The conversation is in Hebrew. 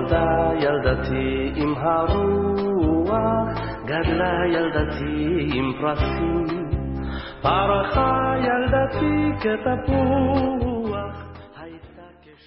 נולדה ילדתי עם הרוח, גדלה ילדתי עם פרסים, פרחה ילדתי כתפוח,